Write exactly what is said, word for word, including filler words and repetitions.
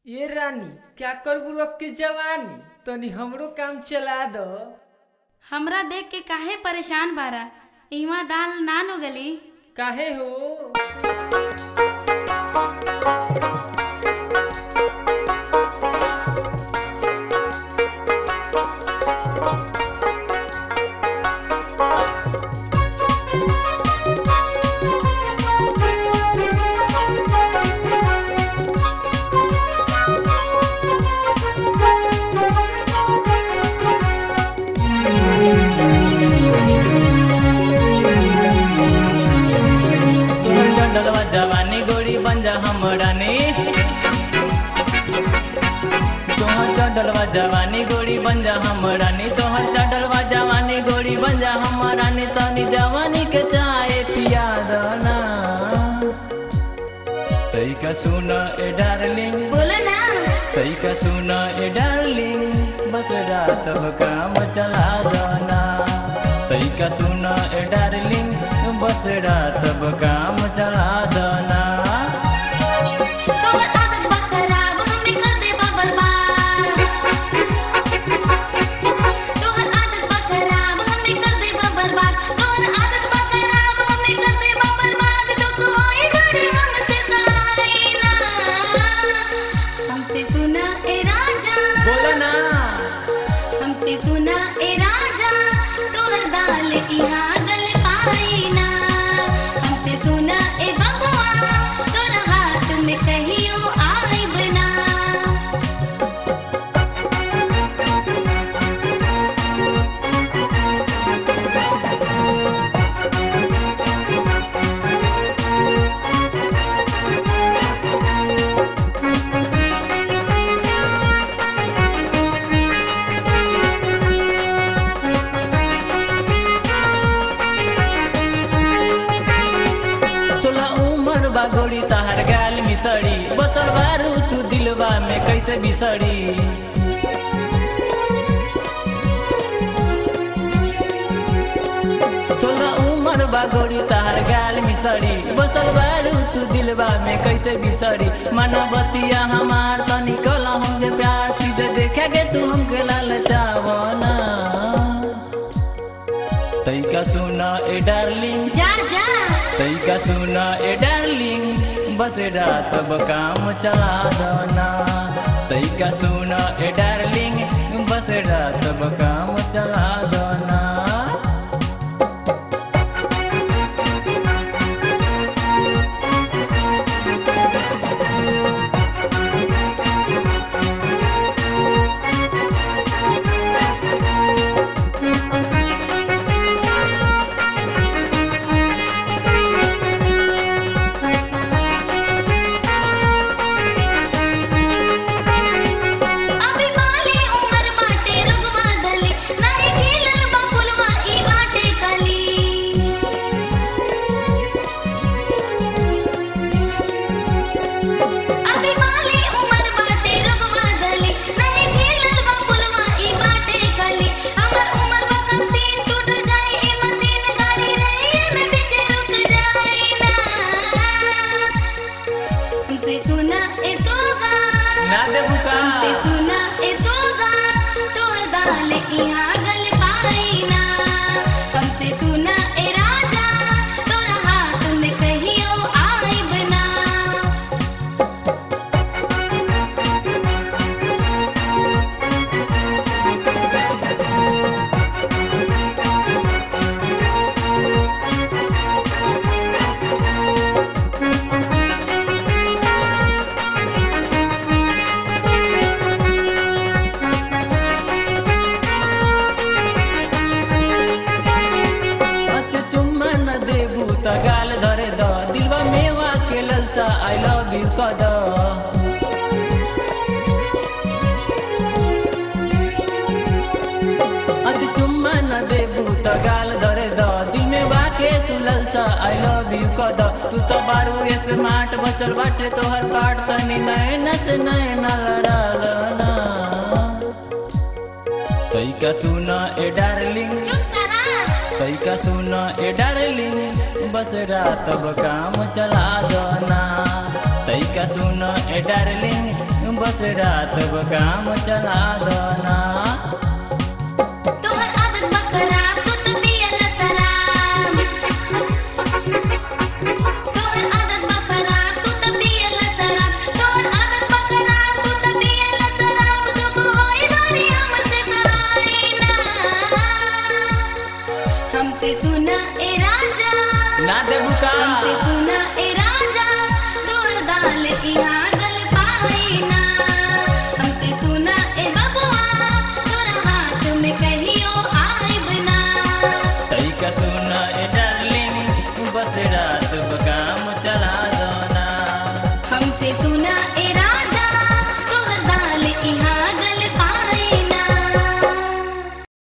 ये रानी क्या करबू रख के जवानी तनी हमरो काम चला दो। हमरा देख के काहे परेशान बारा? इहवा दाल ना नो गली। काहे हो? जवानी गोरी बन जा हमरानी, तोहर चढ़लवा जवानी गोरी बन जा हमरानी, तोहर चढ़लवा जवानी गोरी बन जा हमरानी, तनी जवानी के चाय पिया दना। तैका सुन ए डार्लिंग, बोलो ना। तैका सुन ए डार्लिंग, बस रात काम चला दना। तैका सुन ए डार्लिंग, बस रात काम चला दना। तोहर आदत बा खराब, हमें कर दे बा बर्बाद। तोहर आदत बा खराब, हमें कर दे बा बर्बाद। तोहर आदत बा खराब, हमें कर दे बा बर्बाद। तो को होई बड़ी हमसे सहाय ना। हमसे सुना ए राजा, बोलो ना। हमसे सुना ए राजा, तोहर दाल इहा गल पाई ना। हमसे सुना ए बबुआ, तोरा हाथ में कहियो आई बना। सोलह उमर बा गोरी तहार गाल मिसड़ी, बसल बारू तू दिलवा में कैसे बिसड़ी। सोलह उमर बा गोरी तहार गाल मिसड़ी, बसल बारू तू दिलवा में कैसे बिसड़ी। माना बतिया हमार तनी कला हमके प्यार, चीज देखे के तू हमके लालचावना। तैका सुना ए डार्लिंग, जा जा तैका सुना ए डार्लिंग, बस रात काम चला दना। तैका सुना ए डार्लिंग, बस रात काम चला दना। अभी माली उमर बाटे रुगवा दली, नहीं खेलर बा फुलवा ई बाटे कली। अभी माली उमर बाटे रुगवा दली, नहीं खेलर बा फुलवा ई बाटे कली। हमर उमर बा कम सीन टूट जाए, ए मशीन गाड़ी रही में बीच रुक जाए ना। हमसे सुना ए सोगा, ना देबू का हमसे सुना ए सोगा, तोहर दाल इहा गल पाई ना। हमसे सुना ए राजा, तोरा हाथ में कहियो आई बना। अच्छा चुम्मा न देबू त गाल धरे द, दिलवा मेवा के ललसा आई लव यू कह द। अच्छा चुम्मा न देबू त गाल धरे द, दिल में वाके तू ललसा आई लव यू कह द। तू तो बारू स्मार्ट बचल बाटे तोहर पाट, तनी नैन से नैन लड़ालना। तैका सुना ए डार्लिंग, चुप साला। तैका सुना ए डार्लिंग, बस रात अब काम चला दो ना। तैका सुना ए डार्लिंग, बस रात ब काम चला दना। तोहर आदत बा खराब तू त पियला शराब तोहर आदत बा खराब तू त पियला शराब तोहर आदत बा खराब तू त पियला शराब दुख होई बारी हमसे सहाय ना हमसे सुना ए राजा ना देबू का हमसे सुना ए राजा तोहर दाल इहाँ गल पाई ना हमसे सुना ए बबुआ तोरा हाथ में कहियो आइब ना तैका सुन